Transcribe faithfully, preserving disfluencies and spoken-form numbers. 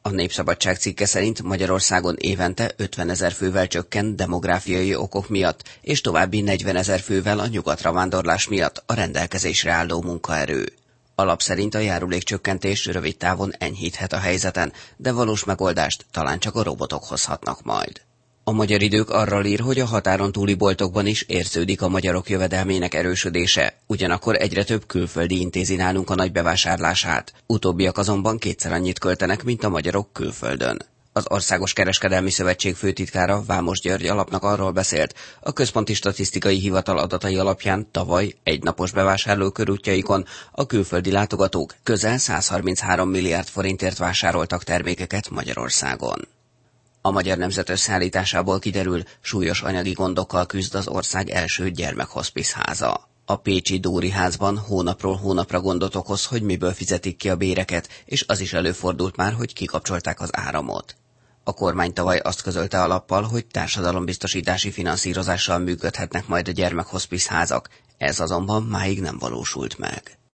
A Népszabadság cikke szerint Magyarországon évente ötvenezer fővel csökken demográfiai okok miatt, és további negyvenezer fővel a nyugatra vándorlás miatt a rendelkezésre álló munkaerő. Alap szerint a járulékcsökkentés rövid távon enyhíthet a helyzeten, de valós megoldást talán csak a robotok hozhatnak majd. A Magyar Idők arról ír, hogy a határon túli boltokban is érződik a magyarok jövedelmének erősödése, ugyanakkor egyre több külföldi intézi nálunk a nagy bevásárlását. Utóbbiak azonban kétszer annyit költenek, mint a magyarok külföldön. Az Országos Kereskedelmi Szövetség főtitkára, Vámos György alapnak arról beszélt, a Központi Statisztikai Hivatal adatai alapján tavaly egynapos bevásárlókörútjaikon a külföldi látogatók közel százharminchárom milliárd forintért vásároltak termékeket Magyarországon. A Magyar Nemzet összeállításából kiderül, súlyos anyagi gondokkal küzd az ország első gyermekhoszpiszháza. A pécsi Dóri házban hónapról hónapra gondot okoz, hogy miből fizetik ki a béreket, és az is előfordult már, hogy kikapcsolták az áramot. A kormány tavaly azt közölte a lappal, hogy társadalombiztosítási finanszírozással működhetnek majd a gyermekhoszpiszházak, ez azonban máig nem valósult meg.